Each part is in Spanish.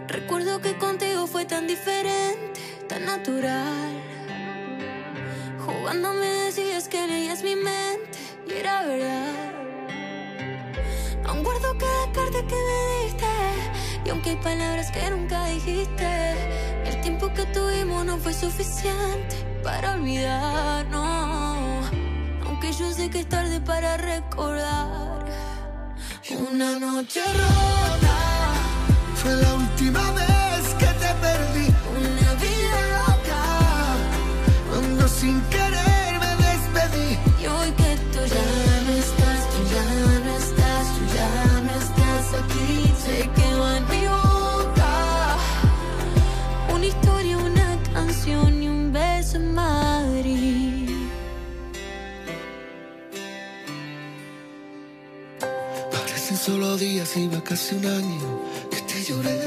Recuerdo que contigo fue tan diferente, tan natural. Jugando me decías que leías mi mente y era verdad. Aún guardo cada carta que me diste, y aunque hay palabras que nunca dijiste, el tiempo que tuvimos no fue suficiente para olvidarnos. Aunque yo sé que es tarde para recordar. Una noche rota fue la última vez que te perdí. Una vida loca cuando sin querer me despedí. Y hoy que tú ya no estás, tú ya no estás, tú ya no estás aquí, se quedó en mi boca una historia, una canción y un beso en Madrid. Parecen solo días, iba casi un año que te lloré.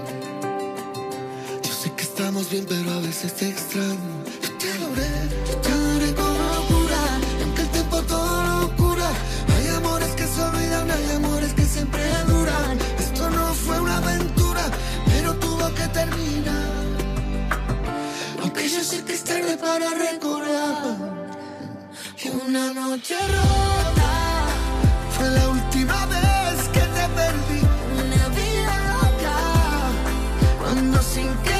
Yo sé que estamos bien, pero a veces te extraño. Yo te adoré con locura. Y aunque el tiempo todo lo cura, hay amores que se olvidan, hay amores que siempre duran. Esto no fue una aventura, pero tuvo que terminar. Aunque yo sé que es tarde para recordar. Una noche rota fue la última vez que te perdí. una vida loca cuando sin querer